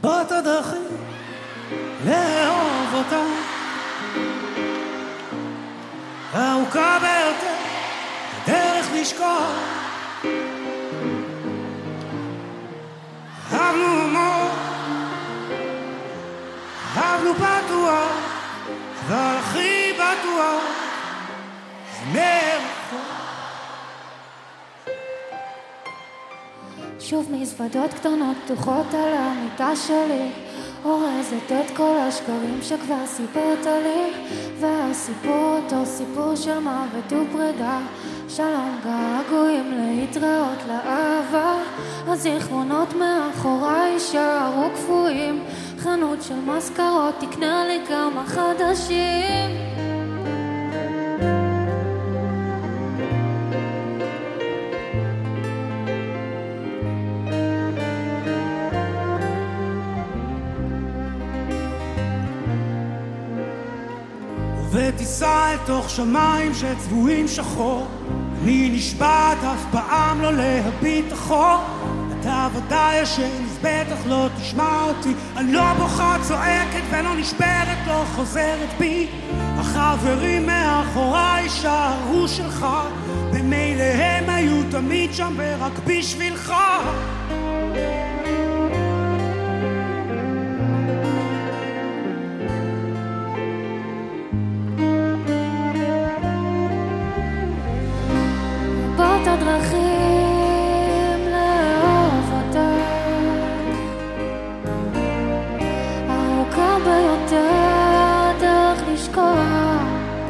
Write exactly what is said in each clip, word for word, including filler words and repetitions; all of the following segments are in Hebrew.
רבות הדרכים לאהוב אותה, ארוכה ביותר הדרך לשכוח. אהבנו המון, אהבנו בטוח, אבל הכי בטוח זה מרחוק. שוב מזוודות קטנות פתוחות על המיטה שלי, אורזת את כל השקרים שכבר סיפרת לי, והסיפור אותו סיפור של מוות ופרידה, שלום געגועים להתראות לאהבה, הזיכרונות מאחוריי יישארו קפואים, חנות של מזכרות תקנה לי כמה חדשים. ותיסע אל תוך שמיים שצבועים שחור, אני נשבעת אף פעם לא להביט אחור. אתה ודאי ישן אז בטח לא תשמע אותי, אני לא בוכה צועקת ולא נשברת לא חוזרת בי, החברים מאחוריי יישארו שלך, במילא הם היו תמיד שם ורק בשבילך. הדרכים לאהוב אותה, ארוכה ביותר דרך לשכוח.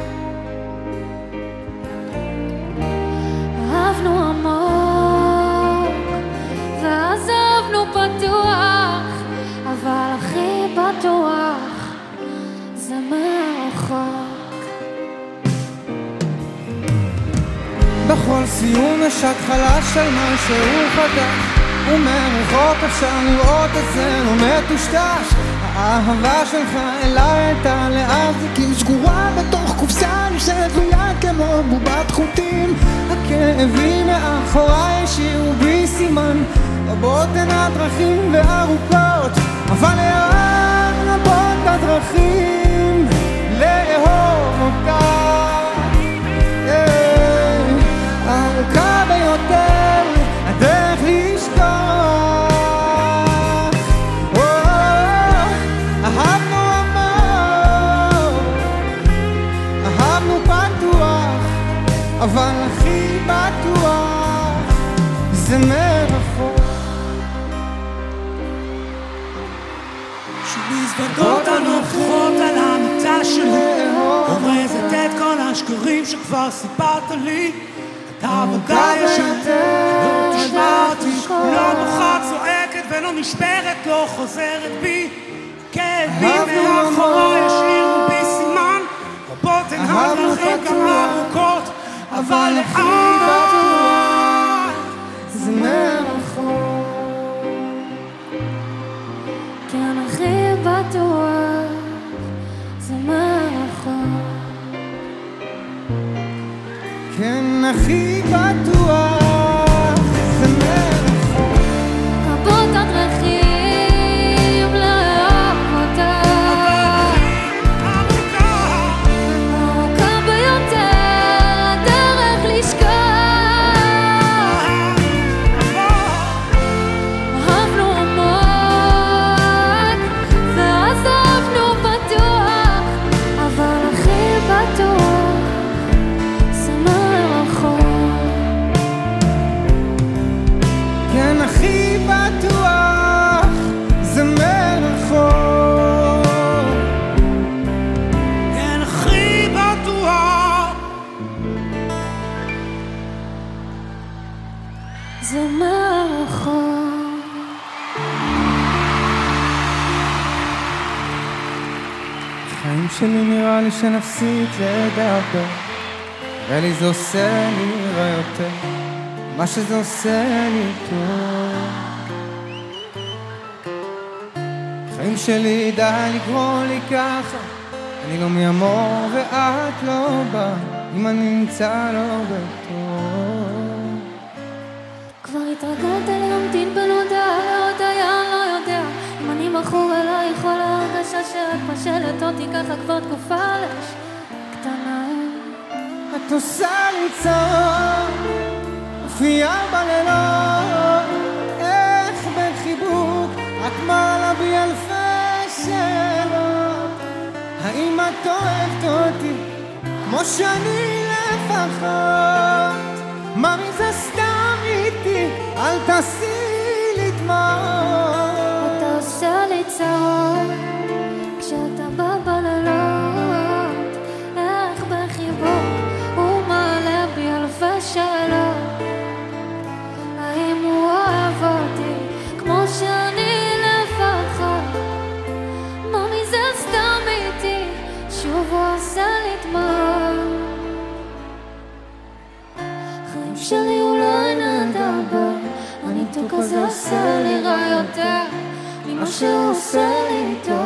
אהבנו עמוק ועזבנו פתוח, אבל הכי בטוח זה מרחוק. בכל סיום יש התחלה של משהו חדש, ומרחוק אפשר לראות את זה לא מטושטש. האהבה שלך אליי הייתה לאזיקים, סגורה בתוך קופסה נשארת תלויה כמו בובת חוטים. הכאבים מאחוריי השאירו בי סימן, רבות הן הדרכים וארוכות, אבל לאן רבות הדרכים לאהוב אותה, ארוכה ביותר הדרך לשכוח. אהבנו עמוק, אהבנו פתוח, אבל הכי בטוח זה מרחוק. שמזוודות הנופחות על המיטה שלי, אורזת את כל השקרים שכבר סיפרת לי, אתה ודאי ישן, לא תשמע אותי, לא בוכה צועקת ולא נשברת, לא חוזרת בי, כאבים מאחוריי השאירו בי סימן, רבות הן הדרכים גם ארוכות, אבל לאן זה מרחוק. כן הכי בטוח זה מרחוק. כן הכי בטוח זה מרחוק. רבות הדרכים לאהוב אותה, ארוכה ביותר הדרך לשכוח. אהבנו עמוק ועזבנו פתוח, אבל הכי בטוח זה כן הכי בטוח זה מרחוק. כן הכי בטוח זה מרחוק. החיים שלי נראה לי שנפסיק לדבר, נראה לי זה עושה לי רע יותר מה שזה עושה לי טוב. החיים שלי די לקרוא לי ככה, אני לא מימור ואת לא בא, אם אני נמצא לא בטוב. כבר התרגלת להמתין בין הודעה לעוד דיין, לא יודע אם אני מחר לך כבר תקופה לש קטנה. את עושה לי צרות, מופיעה בלילות, איך בחיבוק את מעלה בי אלפי שאלות. האם את אוהבת אותי כמו שאני לפחות? מה מזה סתם איתי, אל תעשי לי דמעות. אתה עושה לי צרות כשאתה בא בלילות, איך בחיבוק הוא מעלה בי אלפי שאלות. האם הוא אוהב אותי כמו שאני לפחות? מה מזה סתם איתי, שוב הוא עושה לי דמעות. החיים שלי הוא לא אין הדבר, הניתוק הזה עושה לי רע יותר ממה שהוא עושה לי טוב.